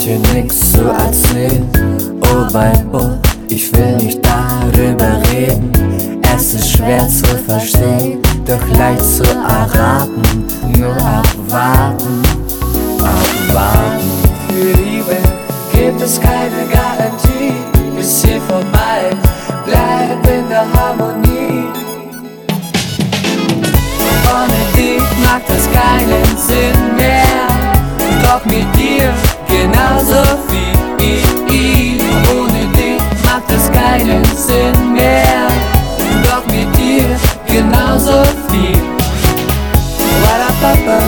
hier nix zu erzählen. Oh Weibo, ich will nicht darüber reden. Es ist schwer zu verstehen, doch leicht zu erraten. Nur abwarten, abwarten. Für Liebe gibt es keine Garantie. Bis hier vorbei, bleib in der Harmonie. Ohne dich macht es keinen Sinn mehr. Doch mit dir genauso viel. Ohne dich macht es keinen Sinn mehr. Doch mit dir genauso viel. Wadapapa,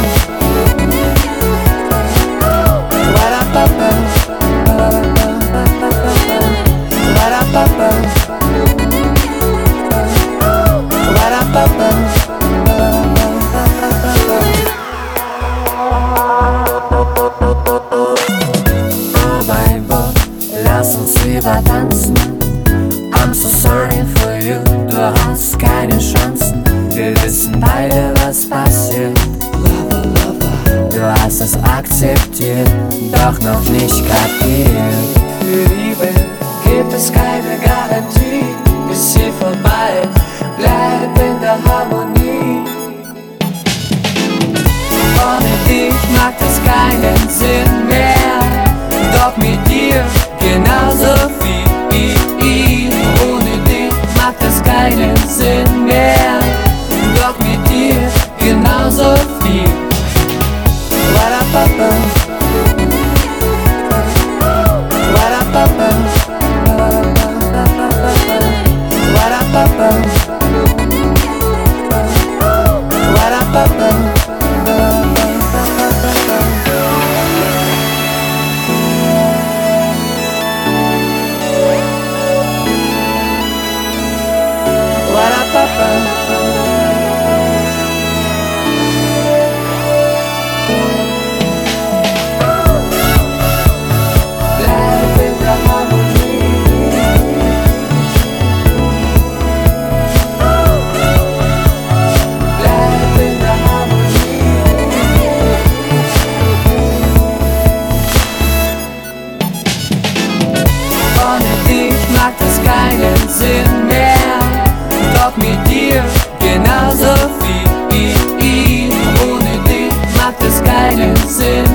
wadapapa, wadapapa, wadapapa. Lass uns lieber tanzen. I'm so sorry for you, du hast keine Chancen. Wir wissen beide, was passiert. Du hast es akzeptiert, doch noch nicht kapiert. Für Liebe gibt es keine Garantie. Bis hier vorbei, bleib in der Harmonie. Ohne dich macht es keinen Sinn mehr. Doch mit dir genauso viel. Ohne dich macht es keinen Sinn mehr. Doch mit dir genauso viel. Wadapapa, wadapapa, wadapapa, wadapapa. Bleib in der Harmonie. Bleib in der Harmonie. Ohne dich macht es keinen Sinn mehr. Doch mit dir genauso viel. Ohne dich macht es keinen Sinn